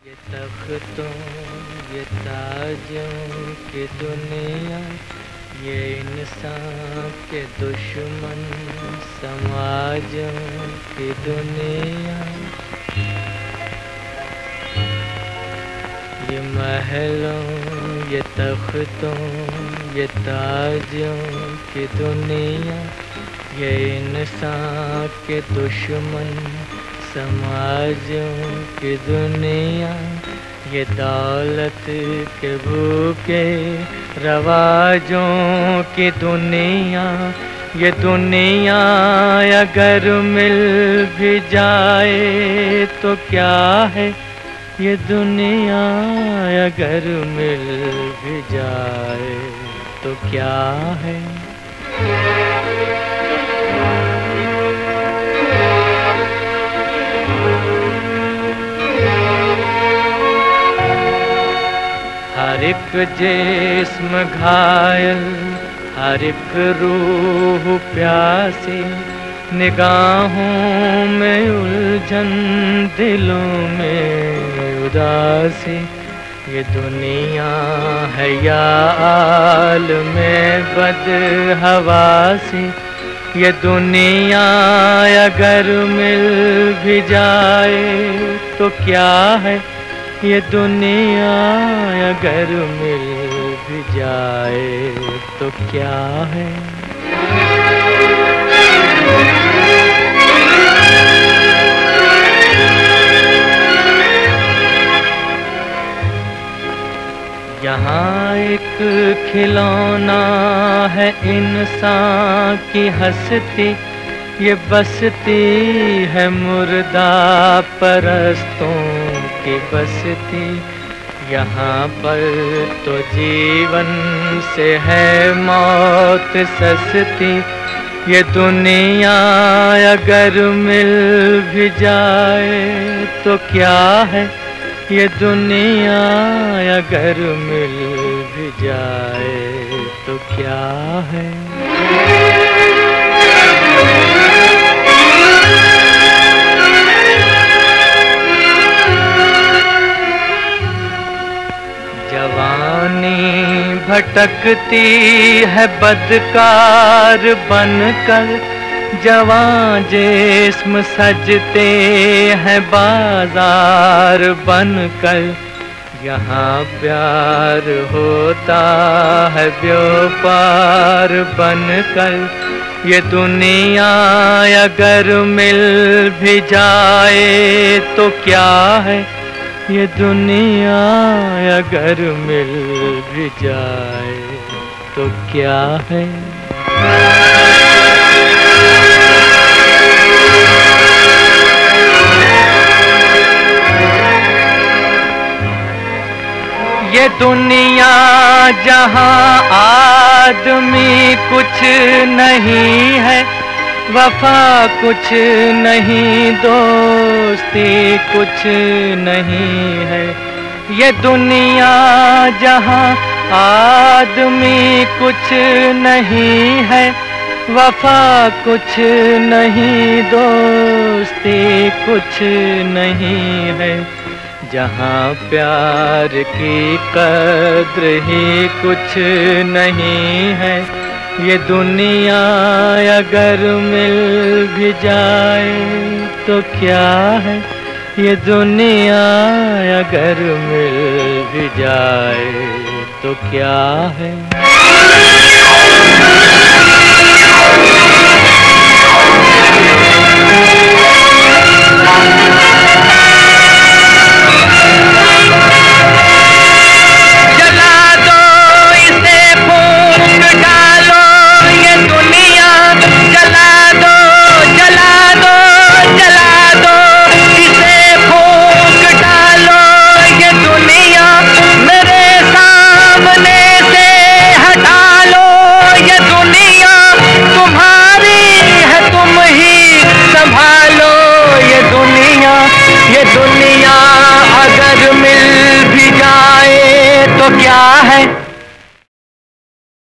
ये तख्तों ये ताजों की दुनिया, ये इंसान के दुश्मन समाजों की दुनिया। ये महलों ये तख्तों ये ताजों की दुनिया, ये इंसान के दुश्मन समाजों की दुनिया। ये दौलत के भूखे रवाजों की दुनिया। ये दुनिया अगर मिल भी जाए तो क्या है, ये दुनिया अगर मिल भी जाए तो क्या है। हर एक जिस्म घायल, हर एक रूह प्यासी, निगाहों में उलझन दिलों में उदासी। ये दुनिया है या आलमे बदहवासी। ये दुनिया अगर मिल भी जाए तो क्या है, ये दुनिया अगर मिल भी जाए तो क्या है। यहाँ एक खिलौना है इंसान की हस्ती, ये बसती है मुर्दा परस्तों की बसती। यहाँ पर तो जीवन से है मौत सस्ती। ये दुनिया अगर मिल भी जाए तो क्या है, ये दुनिया अगर मिल भी जाए तो क्या है। जवानी भटकती है बदकार बनकर, जवां जिस्म सजते हैं बाजार बनकर। यहाँ प्यार होता है व्यापार बनकर। ये दुनिया अगर मिल भी जाए तो क्या है, ये दुनिया अगर मिल भी जाए तो क्या है। ये दुनिया जहाँ आदमी कुछ नहीं है, वफा कुछ नहीं, दोस्ती कुछ नहीं है। ये दुनिया जहाँ आदमी कुछ नहीं है, वफा कुछ नहीं, दोस्ती कुछ नहीं है। जहाँ प्यार की कद्र ही कुछ नहीं है, ये दुनिया अगर मिल भी जाए तो क्या है, ये दुनिया अगर मिल भी जाए तो क्या है। ये दुनिया अगर मिल भी जाए तो क्या है।